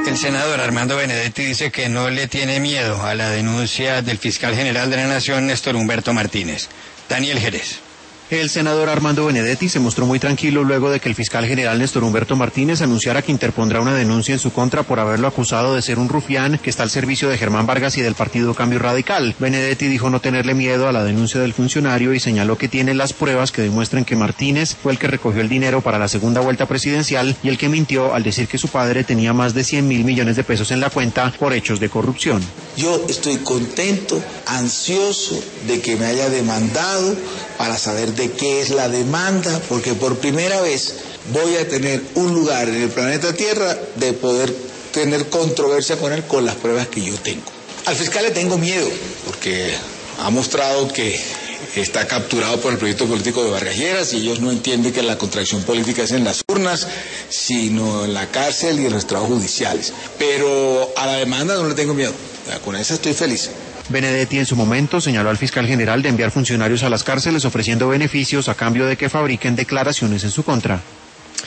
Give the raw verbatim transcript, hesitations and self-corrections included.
El senador Armando Benedetti dice que no le tiene miedo a la denuncia del fiscal general de la Nación, Néstor Humberto Martínez. Daniel Jerez. El senador Armando Benedetti se mostró muy tranquilo luego de que el fiscal general Néstor Humberto Martínez anunciara que interpondrá una denuncia en su contra por haberlo acusado de ser un rufián que está al servicio de Germán Vargas y del partido Cambio Radical. Benedetti dijo no tenerle miedo a la denuncia del funcionario y señaló que tiene las pruebas que demuestran que Martínez fue el que recogió el dinero para la segunda vuelta presidencial y el que mintió al decir que su padre tenía más de cien mil millones de pesos en la cuenta por hechos de corrupción. Yo estoy contento, ansioso de que me haya demandado para saber de qué es la demanda, porque por primera vez voy a tener un lugar en el planeta Tierra de poder tener controversia con él con las pruebas que yo tengo. Al fiscal le tengo miedo, porque ha mostrado que está capturado por el proyecto político de Vargas Lleras y ellos no entienden que la contracción política es en las urnas, sino en la cárcel y en los trabajos judiciales. Pero a la demanda no le tengo miedo, con esa estoy feliz. Benedetti en su momento señaló al fiscal general de enviar funcionarios a las cárceles ofreciendo beneficios a cambio de que fabriquen declaraciones en su contra.